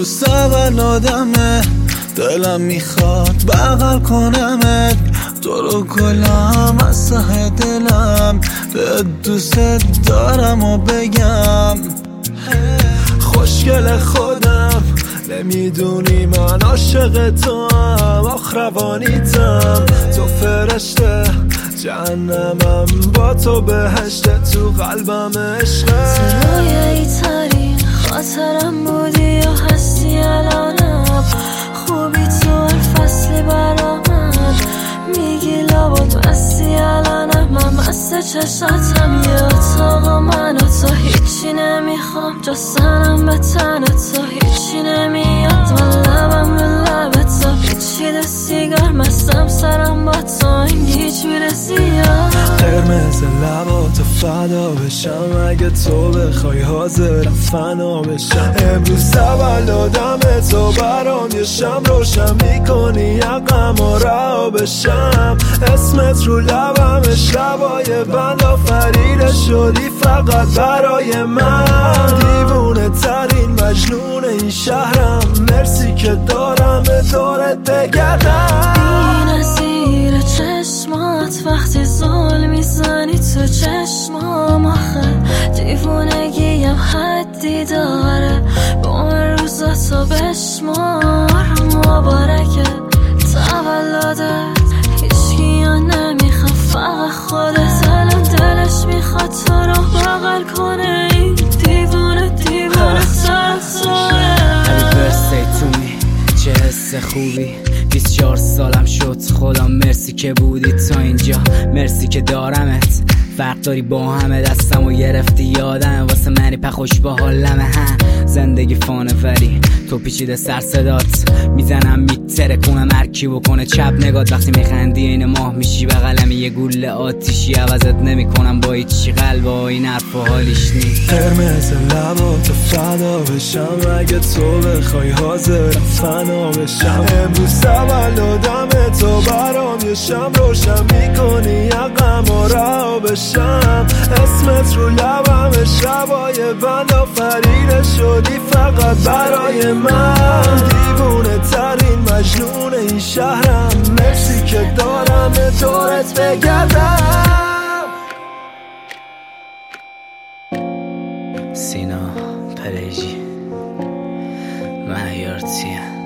امروز تولدمه، دلم میخواد بغل کنمت، تو رو کلم از ته دلم، به دوست دارم و بگم خوشگل خودم، نمیدونی من عاشق تو هم، آخروانیتم، تو فرشته جهنمم، با تو بهشته، تو قلبم عشقه. تو رویایی ترین خاطرم بودی یا هستی الانم، خوبی تو هر فصلی برامد، میگی لابد مستی الانم، من مست چشاتم، یه اتاق من و تو، هیچی نمیخوام جز سنم به تن تو، هیچی نمیاد من لبم به لب تو، پیچیده سیگار مستم سرم با تو، این هیچ میرسی یا قرمز لباتو فدا بشم، اگه تو بخوای حاضرم فنا بشم. امروز تولدمه، تو برام یه شم روشن میکنی، یقم و رها بشم، اسمت رو لبم، شبای بند آفریده شدی فقط برای من، دیوونه ترین مجنون این شهرم، مرسی که دارم به دورت بگردم. بی نظیر چشمات وقتی زل میزنی تو چشمام، آخه دیوونگیم حدی داره، با من روزاتو بشمار، مبارکه تولدت، هیچکی یا نمیخواد فقط خودت، دلم دلش میخواد تو رو بغل کنه، این دیوونه طرفداره. Happy birthday to me، چه حس خوبی، 24 سالم شد، خدا مرسی که بودی تا اینجا، مرسی که دارمت، فرق داری با همه، دستمو گرفتی یادم، واسه منی پخوش با حالمه، زندگی فانه ولی تو پیچیده سر صدات، میزنم میتره کنم هرکی بکنه چپ نگات، وقتی میخندی این ماه میشی بغلم، یه گوله آتیشی عوضت نمیکنم با هیچی، قلب و این حرف و حالیش نیست. قرمز لباتو فدا بشم، اگه تو بخوای حاضرم فنا بشم، امروز تولدمه، تو برام یه شم روشن میکنی، یقم و رها بشم، اسمت رو لبم، شبای بند آفریده شدی فقط برای من، دیوونه ترین مجنون این شهرم، مرسی که دارم به دورت بگردم. سینا پریجی مهیار تیم